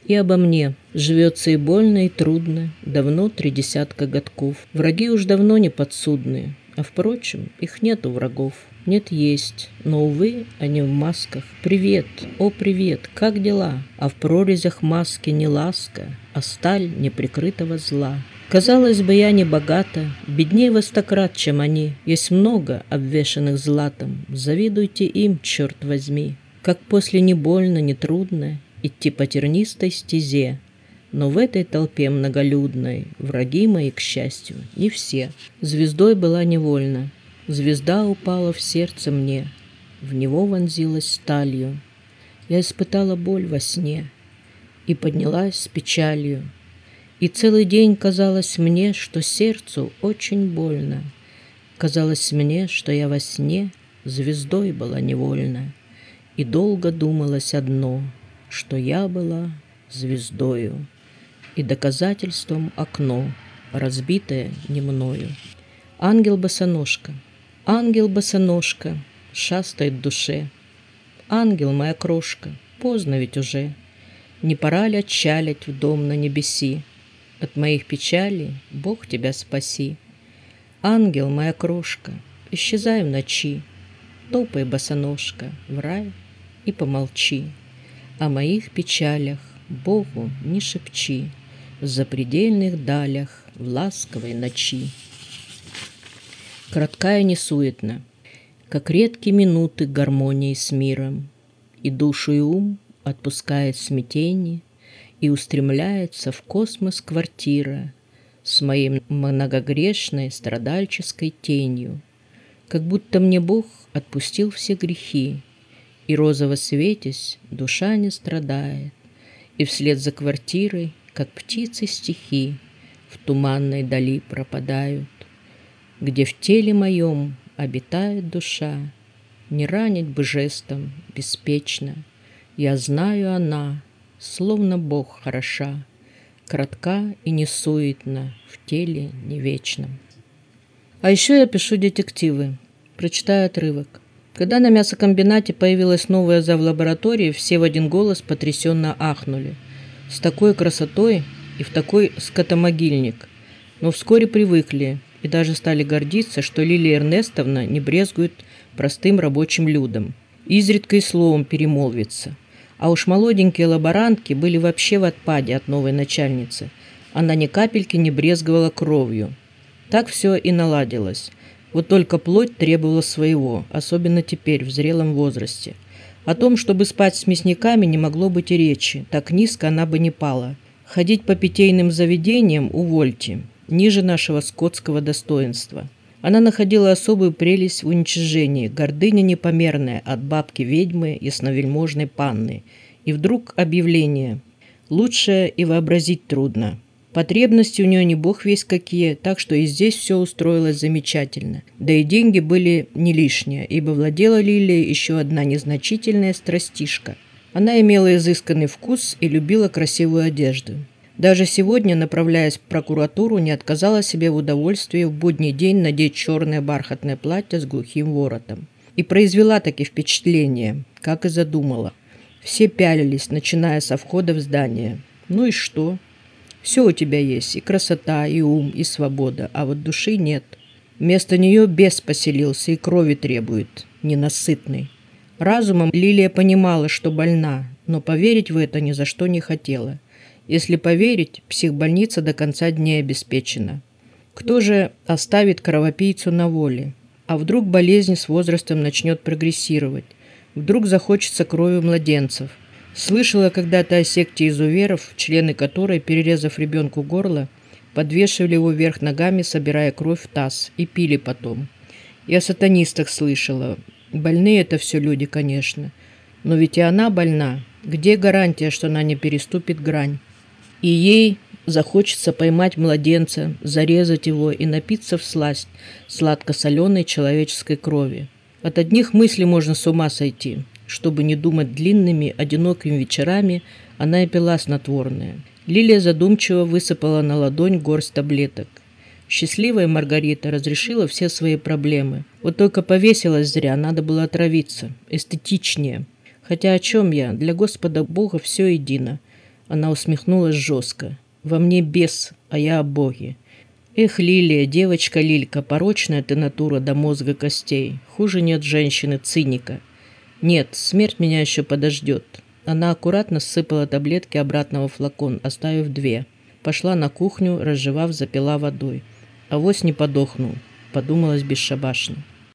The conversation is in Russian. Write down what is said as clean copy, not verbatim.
И обо мне живется и больно, и трудно, давно 30 годков. Враги уж давно не подсудны, а, впрочем, их нету врагов. Нет, есть, но, увы, они в масках. Привет, о, привет, как дела? А в прорезях маски не ласка, а сталь неприкрытого зла. Казалось бы, я не богата, бедней во 100 крат, чем они. Есть много обвешанных златом, завидуйте им, черт возьми. Как после не больно, не трудно идти по тернистой стезе. Но в этой толпе многолюдной враги мои, к счастью, не все. Звездой была невольна. Звезда упала в сердце мне, в него вонзилась сталью. Я испытала боль во сне и поднялась с печалью. И целый день казалось мне, что сердцу очень больно. Казалось мне, что я во сне звездой была невольна. И долго думалось одно, что я была звездою. И доказательством окно, разбитое не мною. Ангел-босоножка. Ангел-босоножка шастает в душе. Ангел, моя крошка, поздно ведь уже. Не пора ли отчалить в дом на небеси? От моих печалей Бог тебя спаси. Ангел, моя крошка, исчезай в ночи. Топай, босоножка, в рай и помолчи. О моих печалях Богу не шепчи в запредельных далях в ласковой ночи. Кратка и несуетна, как редкие минуты гармонии с миром, и душу и ум отпускает смятение, и устремляется в космос квартира с моей многогрешной страдальческой тенью, как будто мне Бог отпустил все грехи, и розово светясь, душа не страдает, и вслед за квартирой, как птицы стихи, в туманной дали пропадают. Где в теле моем обитает душа, не ранить бы жестом беспечно. Я знаю, она, словно Бог, хороша, кратка и несуетна, в теле не вечном. А еще я пишу детективы. Прочитаю отрывок. Когда на мясокомбинате появилась новая завлаборатории, все в один голос потрясенно ахнули. С такой красотой и в такой скотомогильник. Но вскоре привыкли и даже стали гордиться, что Лилия Эрнестовна не брезгует простым рабочим людом. Изредка и словом перемолвится. А уж молоденькие лаборантки были вообще в отпаде от новой начальницы. Она ни капельки не брезговала кровью. Так все и наладилось. Вот только плоть требовала своего, особенно теперь, в зрелом возрасте. О том, чтобы спать с мясниками, не могло быть и речи. Так низко она бы не пала. Ходить по питейным заведениям увольте. Ниже нашего скотского достоинства. Она находила особую прелесть в уничижении, гордыня непомерная от бабки-ведьмы ясновельможной панны. И вдруг объявление. Лучшее и вообразить трудно. Потребности у нее не бог весть какие, так что и здесь все устроилось замечательно. Да и деньги были не лишние, ибо владела Лилией еще одна незначительная страстишка. Она имела изысканный вкус и любила красивую одежду. Даже сегодня, направляясь в прокуратуру, не отказала себе в удовольствии в будний день надеть черное бархатное платье с глухим воротом. И произвела таки впечатление, как и задумала. Все пялились, начиная со входа в здание. Ну и что? Все у тебя есть, и красота, и ум, и свобода, а вот души нет. Вместо нее бес поселился и крови требует, ненасытный. Разумом Лилия понимала, что больна, но поверить в это ни за что не хотела. Если поверить, психбольница до конца дней обеспечена. Кто же оставит кровопийцу на воле? А вдруг болезнь с возрастом начнет прогрессировать? Вдруг захочется крови младенцев? Слышала когда-то о секте изуверов, члены которой, перерезав ребенку горло, подвешивали его вверх ногами, собирая кровь в таз, и пили потом. И о сатанистах слышала. Больные это все люди, конечно. Но ведь и она больна. Где гарантия, что она не переступит грань? И ей захочется поймать младенца, зарезать его и напиться всласть сладко-соленой человеческой крови. От одних мыслей можно с ума сойти. Чтобы не думать длинными, одинокими вечерами, она и пила снотворное. Лилия задумчиво высыпала на ладонь горсть таблеток. Счастливая Маргарита разрешила все свои проблемы. Вот только повесилась зря, надо было отравиться. Эстетичнее. Хотя о чем я? Для Господа Бога все едино. Она усмехнулась жестко. «Во мне бес, а я о Боге. Эх, Лилия, девочка Лилька, порочная ты натура до мозга костей. Хуже нет женщины, циника. Нет, смерть меня еще подождет». Она аккуратно ссыпала таблетки обратно во флакон, оставив 2. Пошла на кухню, разжевав, запила водой. «Авось не подохну», — подумалась бесшабашно.